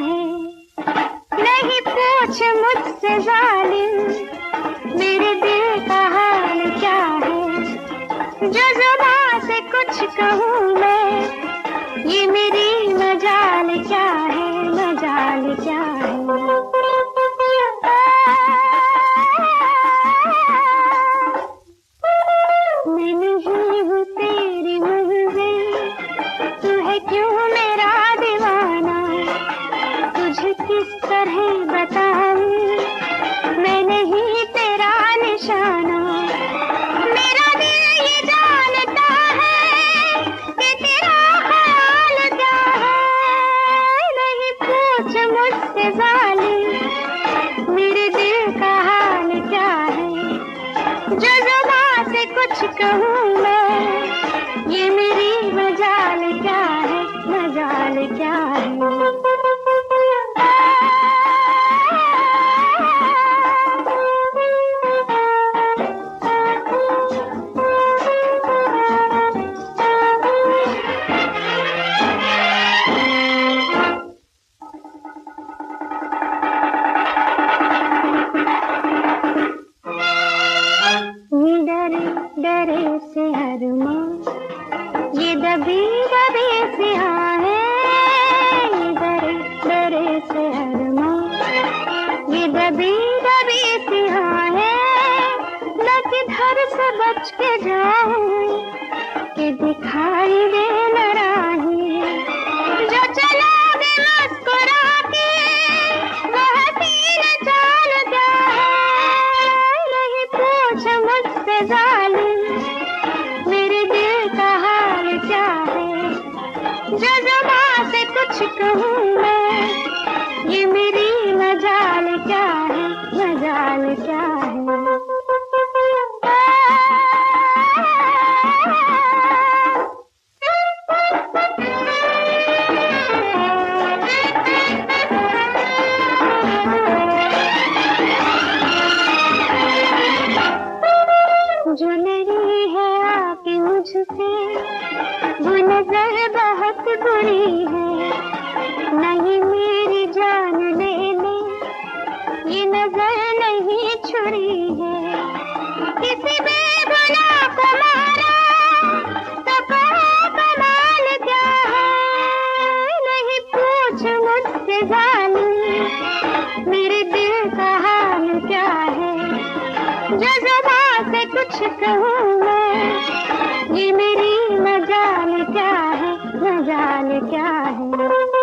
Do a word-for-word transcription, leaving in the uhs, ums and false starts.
है। नहीं पूछ मुझसे जालिम मेरे दिल का हाल क्या है। जो जुबान से कुछ कहूँ मैं, ये मेरी मजाल क्या है, मजाल क्या है। मैं नहीं हूँ तेरी मंजिल, तू है क्यों मेरा दीवाना। तुझे किस तरह बताऊं, मैं नहीं तेरा निशाना। मेरा दिल ये जानता है कि तेरा ख्याल क्या है। नहीं पूछ मुझसे जालिम मेरे दिल का हाल क्या है। जो जुबान से कुछ कहूँ मैं, ये मेरी मजाल क्या है, मजाल क्या है। डरे डरे से हर माँ, ये दबी दबी से हाँ है। ये डरे डरे से हर माँ, ये दबी दबी से हाँ है। मैं किधर से बच के जाऊँ कि दिखाई दे न राही। जो चलोगे मुस्कुरा के वो हसीन चाल क्या है। नहीं पूछ मुझसे जालिम मेरे दिल का हाल क्या है। जो जुबान से कुछ कहूँ मैं, ये मेरी मजाल क्या है, मजाल क्या है। जो लड़ी है आके मुझसे वो नजर बहुत बुरी है। नहीं मेरी जान ले ले, ये नजर नहीं छुरी है। किसी बेगुनाह को मारा तो कहो कमाल क्या है। नहीं पूछ मुझसे जालिम मेरे दिल का हाल क्या है। जो जुबान से कुछ कहूँ मैं, ये मेरी मजाल क्या है, मजाल क्या है।